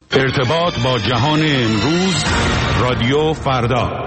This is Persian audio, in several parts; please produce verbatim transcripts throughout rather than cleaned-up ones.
ارتباط با جهان امروز، رادیو فردا.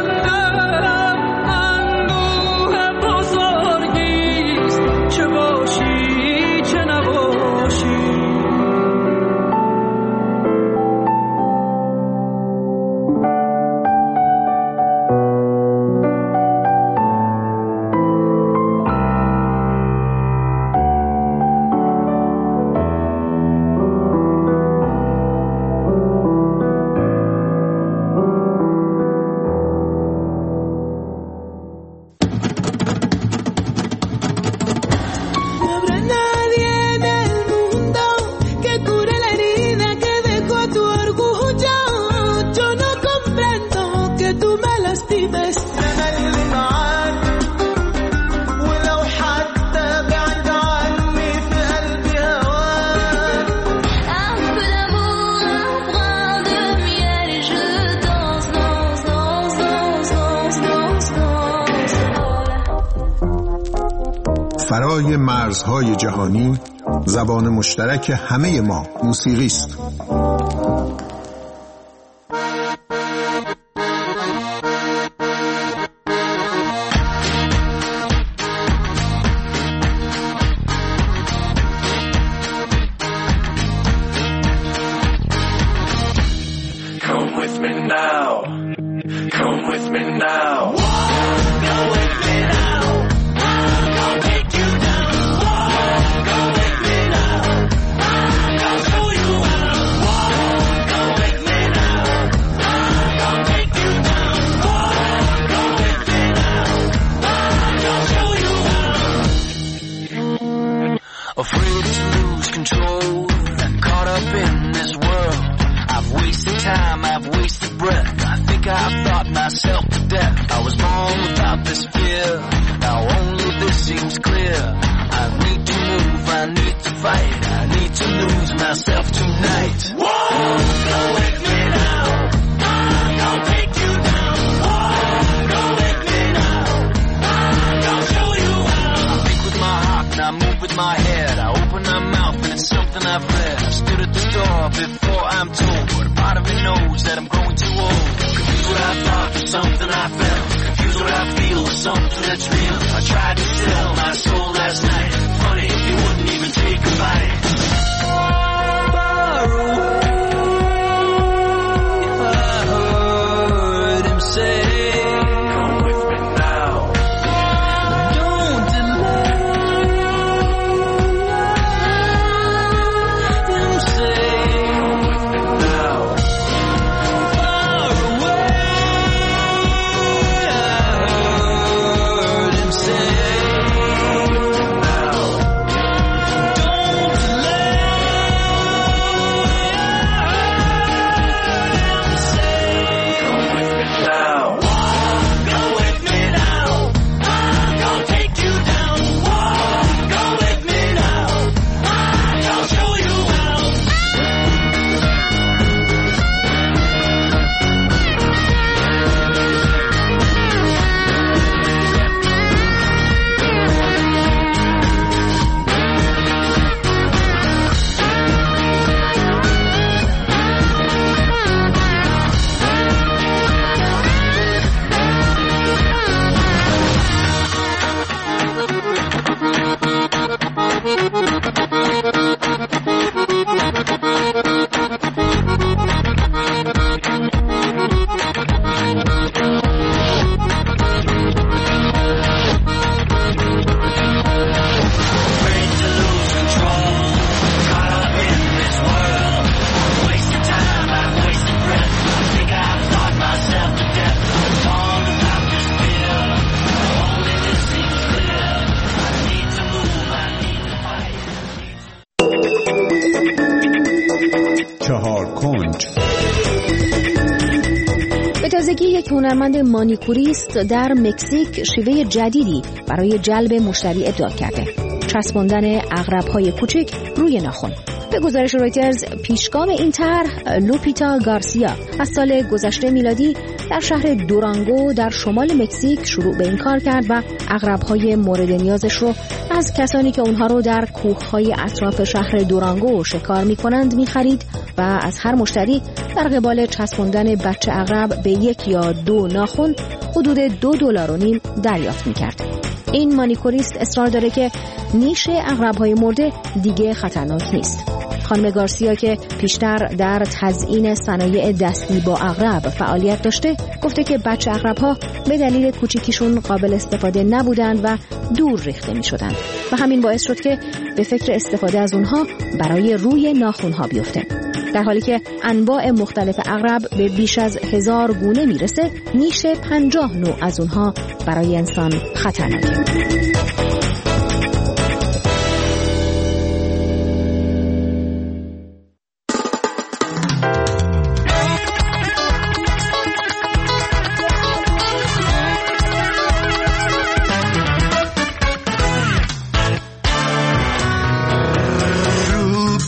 چه باش برای مرزهای جهانی زبان مشترک همه ما موسیقی است. هنرمند مانیکوریست در مکزیک شیوه جدیدی برای جلب مشتری ابداع کرده: چسباندن عقرب‌های کوچک روی ناخن. به گزارش رویترز پیشگام این طرح لوپیتا گارسیا از سال گذشته میلادی در شهر دورانگو در شمال مکزیک شروع به این کار کرد و عقرب‌های مورد نیازش رو از کسانی که اونها رو در کوه‌های اطراف شهر دورانگو شکار می‌کنند می‌خرید و از هر مشتری در قبال چسباندن بچه عقرب به یک یا دو ناخن حدود دو دلار و نیم دریافت می‌کرد. این مانیکوریست اصرار داره که نیش عقرب‌های مرده دیگه خطرناک نیست. خانم گارسیا که پیشتر در تزیین صنایع دستی با عقرب فعالیت داشته، گفته که بچه عقرب‌ها به دلیل کوچیکیشون قابل استفاده نبودند و دور ریخته می‌شدند و همین باعث شد که به فکر استفاده از اونها برای روی ناخن‌ها بیفته. در حالی که انواع مختلف عقرب به بیش از هزار گونه میرسه، نیش پنجاه نوع از اونها برای انسان خطرناکه.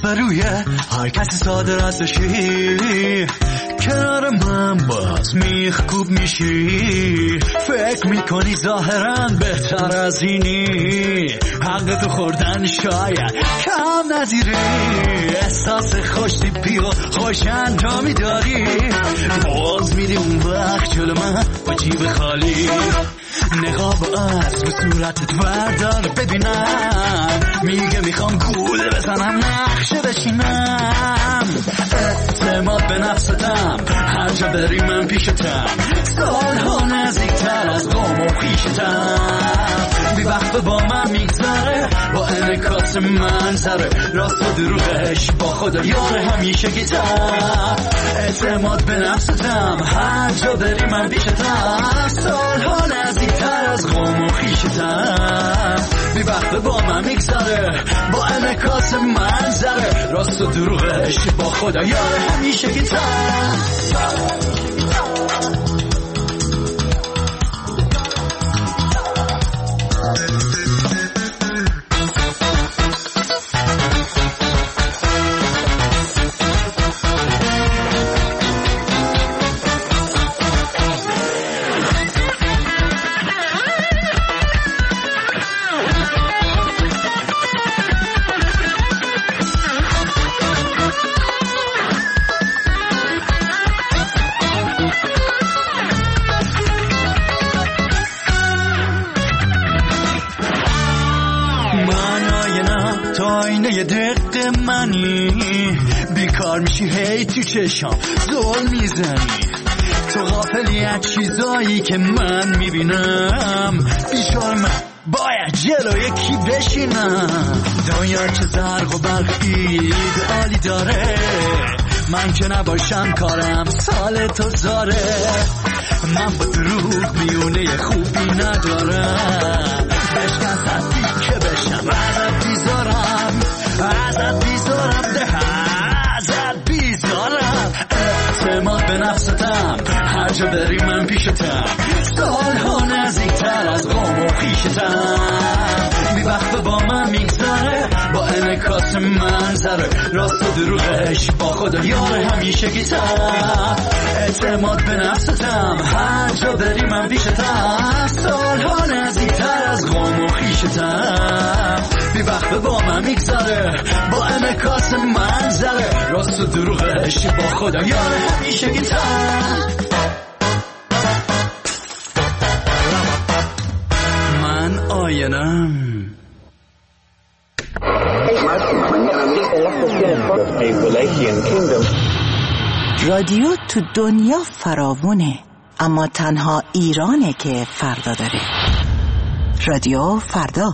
آبروی هر کسی ساده رد بشی، کنار من باز میخکوب میشی. فکر میکنی ظاهرا بهتر از اینی، حق تو خوردن شاید کم نظیری. احساس خوشتیپی و خوش انجامی داری، باز میری اون وقت جلو من با جیب خالی. نقاب از به صورتت بردار ببینم، میگه میخوام گول بزنم نقشه بشینم. اعتماد به نفستم هر جا بری من پیشتم، سالها نزدیکتر از قوم و خویشتم. بی وقت با من میگذره با انعکاس منظره، راست و دروغش با خدا یار همیشه گیتم. اعتماد به نفستم هر جا بری من پیشتم، سالها نزدیکتر از قوم و خویشتم. بی وقت با من میگذره با انعکاس منظره، راست و دروغش با خدا یار همیشه گیتم. یه دقیقه منی بیکار میشی هی تو چشم زول میزنی. تو غافلی از چیزایی که من میبینم، بیشار من باید جلوی کی بشینم. دنیا چه زرق و برخی عالی داره، من که نباشم کارم سال تو زاره. من با دروغ میونه خوبی ندارم، بشکن صدی که بشم ازت بیزارم، ازت بیزارم ده ازت بیزارم. اعتماد به نفستم هر جا بری من پیشتم، سالها نزدیکتر از قوم و خویشتم. بی وقت با من میگذره با انعکاس منظره، راست و دروغش با خدا یار همیشه گیتم. اعتماد به نفستم هر جا بری من پیشتم، سالها نزدیکتر از قوم و خویشتم. بی وقت با من میگذره با انعکاس منظره، راست و دروغش با خدا یار همیشه گیتم. من آینم. رادیو تو دنیا فراوونه، اما تنها ایرانه که فردا داره. رادیو فردا.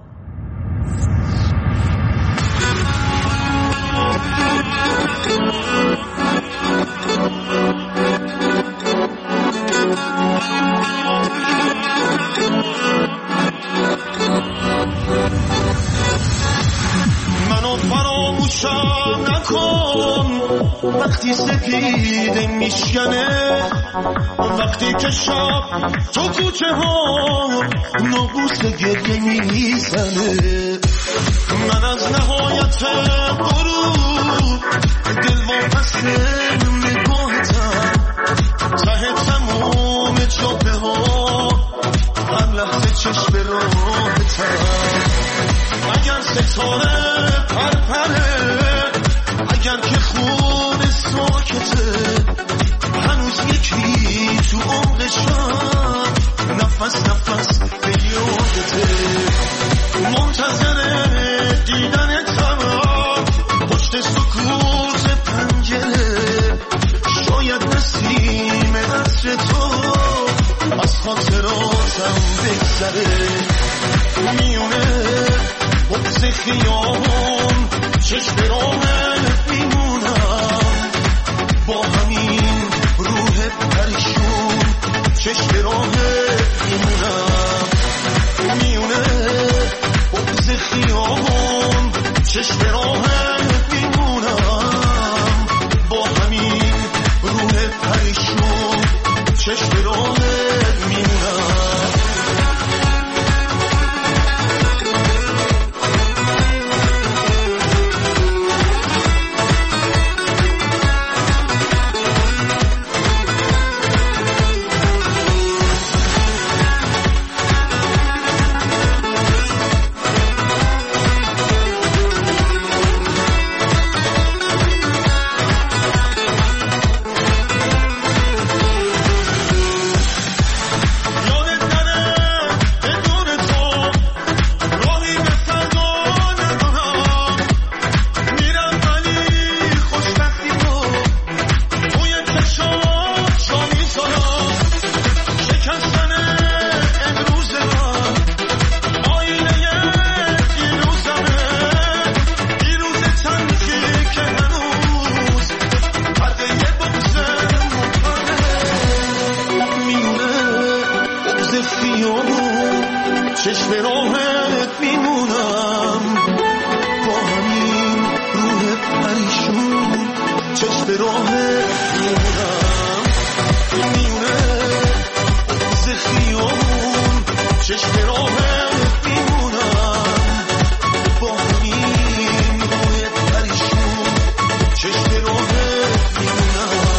منو فراموشم نکن وقتی سپیده میشکنه، وقتی که شب تو کوچه ها نبوس گریه میزنه. من از نهایت غروب دل واپسه نگاهتم، ته تمام جاده ها هر لحظه چشم راهتم. اگر ستاره پرپره، اگر که خون ساکته، هنوز یکی تو عمق شب نفس نفس به یادته. منتظر دیدنتم پشت سکوت پنجره، شاید نسیم عطر تو از خاطراتم بگذره. میونه بغض خیابون چشم راهت میمونم، با همین روح پریشون چشم راهت میمونم. میونه بغض خیابون چشم راهت میمونم، با همین روح پریشون چشم راهت میمونم. به راه میمونم میونه زخیامون چشم به راه میمونم با همین روی پریشون چشم به راه میمونم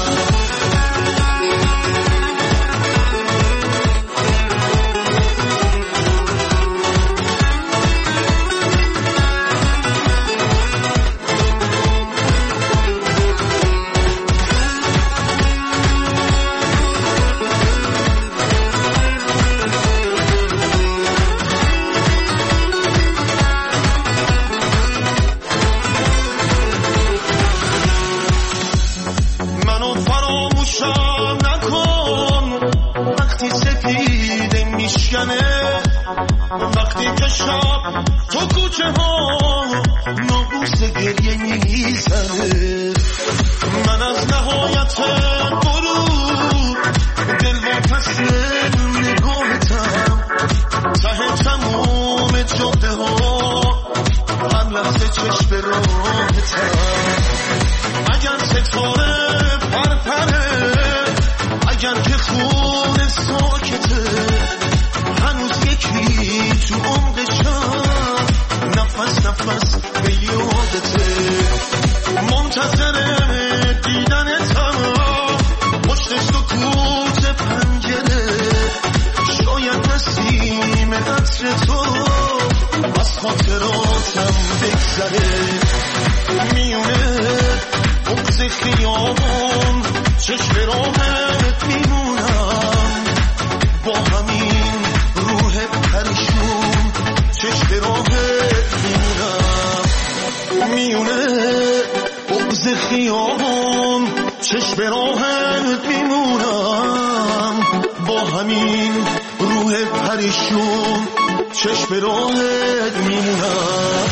وقتی که شب تو کوچه ها ناقوس گریه میزنه من از نهایت غروب دل و تسلیم نگاهتم ته تموم جاده ها هم لحظه چشم به راهتم اگر ستاره پرپره اگر که خون ساکته هنوز یکی تو عمق شب نفس نفس به یادته منتظر دیدنتم پشت سکوت پنجره شاید نسیم عطر تو از خاطراتم بگذره میونه بغض خیابون چشم راهت میمونم با همین روح پریشون چشم راهت میمونم میونه بغض خیابون چشم راهت میمونم با همین روح پریشون چشم راهت میمونم.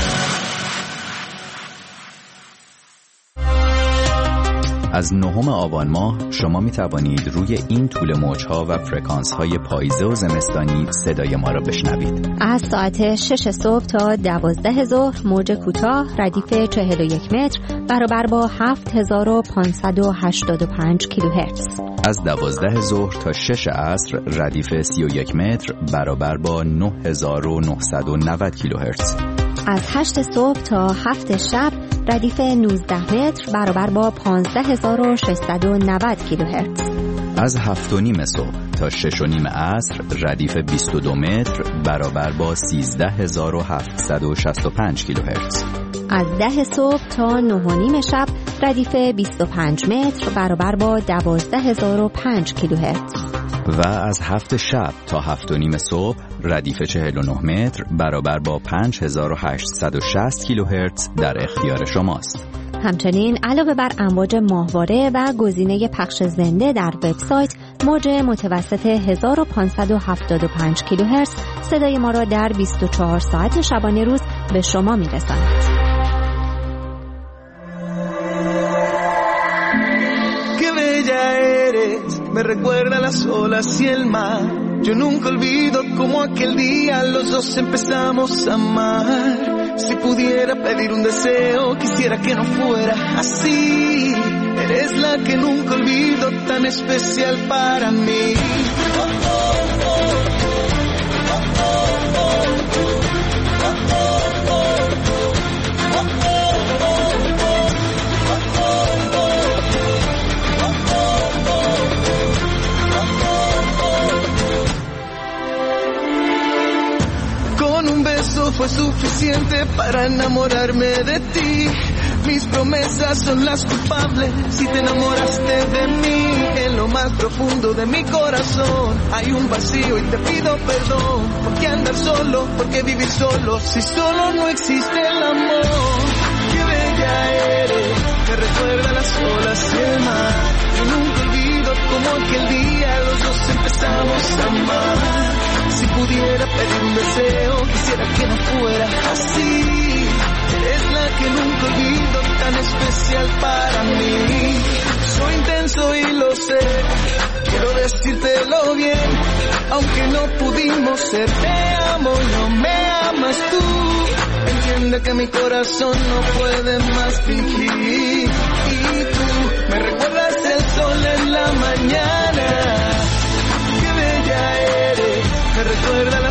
از نهم آبان ماه شما می توانید روی این طول موجها و فرکانس های پاییزه و زمستانی صدای ما را بشنوید. از ساعت شش صبح تا دوازده ظهر موج کوتاه ردیف چهل و یک متر برابر با هفت هزار و پانصد و هشتاد و پنج کیلوهرتز. از دوازده ظهر تا شش عصر ردیف سی و یک متر برابر با نه هزار و نهصد و نود کیلوهرتز. از هشت صبح تا هفت شب ردیف نوزده متر برابر با پانزده هزار و ششصد و نود کیلوهرتز. از هفت و نیم صبح تا شش و نیم عصر ردیف بیست و دو متر برابر با سیزده هزار و هفتصد و شصت و پنج کیلوهرتز. از ده صبح تا نه و نیم شب ردیف بیست و پنج متر برابر با دوازده هزار و پنج کیلوهرتز. و از هفت شب تا هفت و نیم صبح ردیف چهل و نه متر برابر با پنج هزار و هشتصد و شصت کیلوهرتز در اختیار شماست. همچنین علاوه بر امواج ماهواره و گزینه پخش زنده در وبسایت، موج متوسط هزار و پانصد و هفتاد و پنج کیلوهرتز صدای ما را در بیست و چهار ساعت شبانه روز به شما می‌رساند. Me recuerda las olas y el mar. Yo nunca olvido como aquel día los dos empezamos a amar. Si pudiera pedir un deseo, quisiera que no fuera así. Eres la que nunca olvido, tan especial para mí. Fue suficiente para enamorarme de ti. Mis promesas son las culpables si te enamoraste de mí. En lo más profundo de mi corazón hay un vacío y te pido perdón. ¿Por qué andar solo? ¿Por qué vivir solo? Si solo no existe el amor. Qué bella eres, me recuerda las olas y el mar. Yo nunca olvido como aquel día los dos empezamos a amar. Si pudiera pedir un deseo, quisiera que no fuera así. Eres la que nunca olvido, tan especial para mí. Soy intenso y lo sé, quiero decírtelo bien. Aunque no pudimos ser, te amo, no me amas tú. Entiende que mi corazón no puede más fingir. Y tú me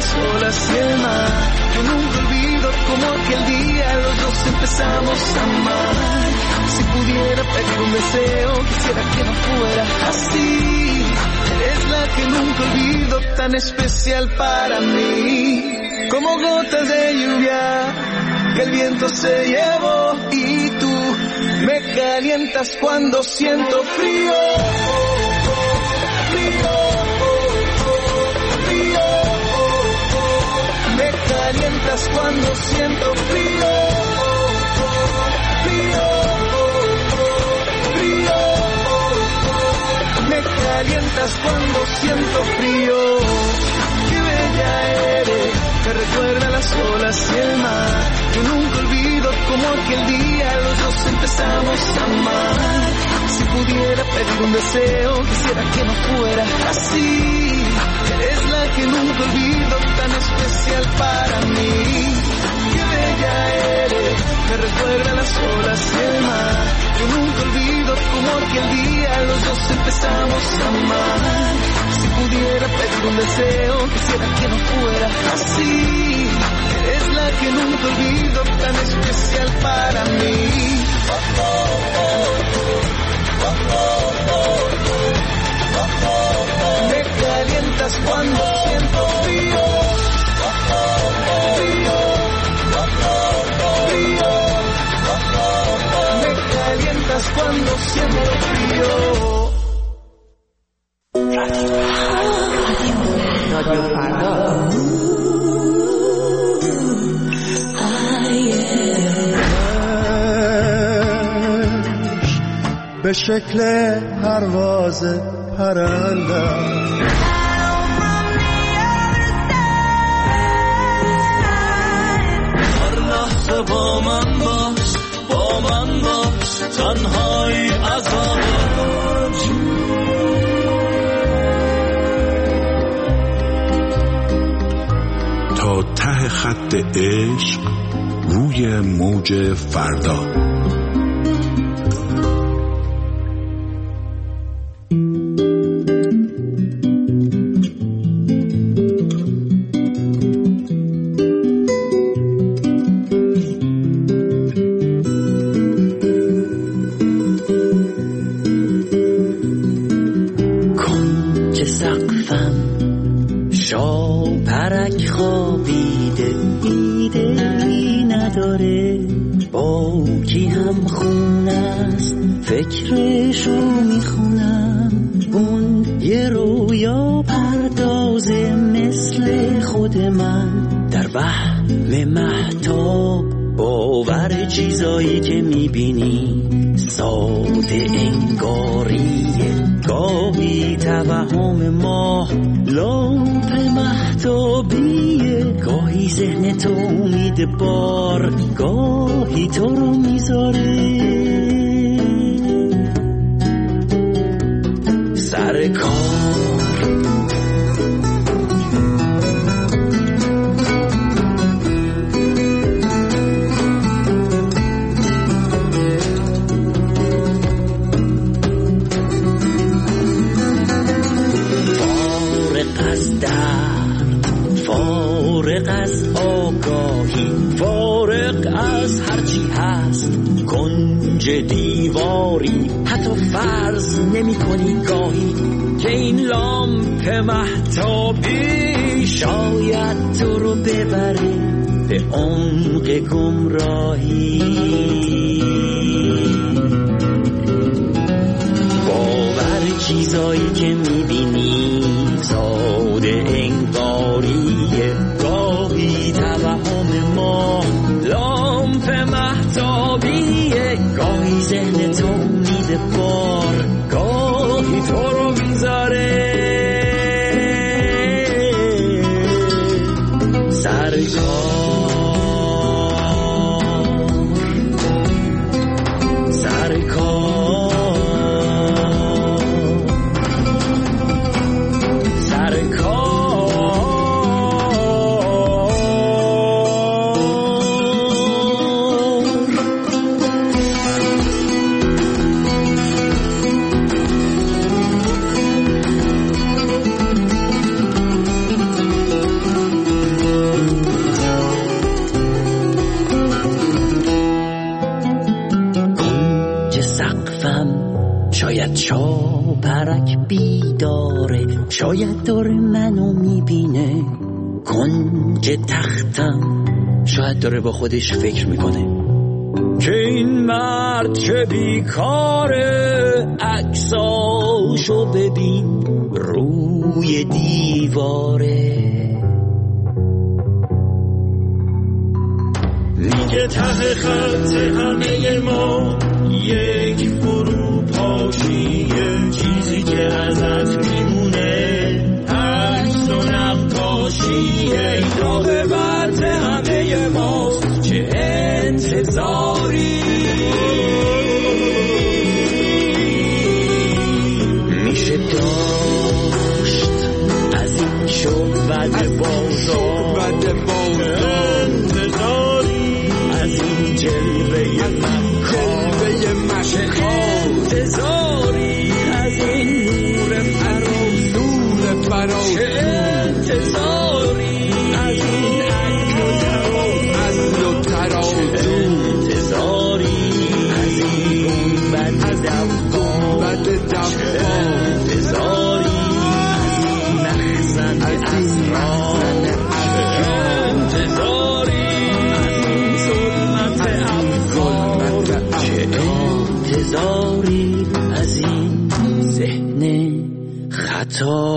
las olas y el mar. Yo nunca olvido como aquel día los dos empezamos a amar. Si pudiera pedir un deseo, quisiera que no fuera así. Eres la que nunca olvido, tan especial para mí. Como gotas de lluvia que el viento se llevó, y tú me calientas cuando siento frío. Frío, frío. Me calientas cuando siento frío. Frío, frío. Me calientas cuando siento frío. Qué bella eres, me recuerda las olas y el mar. Yo nunca olvido como aquel día los dos empezamos a amar. Si pudiera pedir un deseo, quisiera que no fuera así. Eres la que nunca olvido, tan especial para mí. Qué bella eres, me recuerda las olas y el mar. Yo nunca olvido como aquel día los dos empezamos a amar. Si pudiera pedir un deseo, quisiera que no fuera así. Eres la que nunca olvido, tan especial para mí. Me calientas cuando siento frío. Frío, frío. Me calientas cuando siento frío. رادیو فردا. به شکل پرواز پرندم هر لحظه با من باش، با من باش، تنهایی عذاب تا ته خط عشق روی موج فردا. فکرشو میخونم، اون یه رویا پردازه مثل خود من، در وهم مهتاب باور چیزایی که میبینی ساده انگاریه، گاهی توهم ماه لامپ مهتابیه، گاهی ذهن تو امید بار، گاهی تو رو میذاره سر کار. فارغ از درد، فارغ از آگاهی، فارغ از هرچی هست کنج دیواری، حتی فرض نمی کنی گاهی که این لامپ مهتابی شاید تو رو ببره به عمق گمراهی. باور چیزایی که میبینی ساده انگاریه، گاهی توهم ما لامپ مهتابیه، گاهی ذهن تو میده بار، گاهی تو رو میذاره سر کار، سر کار، سر کار. شاید چاپرک بیداره، شاید داره منو میبینه کنج تختم، شاید داره با خودش فکر میکنه که این مرد چه بیکاره، عکساشو ببین روی دیواره. میگه ته خط همه ما یک فروپاشیه، چیزی که ازت میمونه عکس و نقاشیه. تا به وقت همه ماست چه انتظاری، میشه داشت از این شعبد بازار انتظاری، از این جلوه مکان انتظاری، از این نور فراز چه انتظاری، از این عقل و تراز انتظاری، از این گنبد دفان انتظاری، از این مخزن اسرار انتظاری، از این ظلمت افکار چه انتظاری، از این ذهن خطا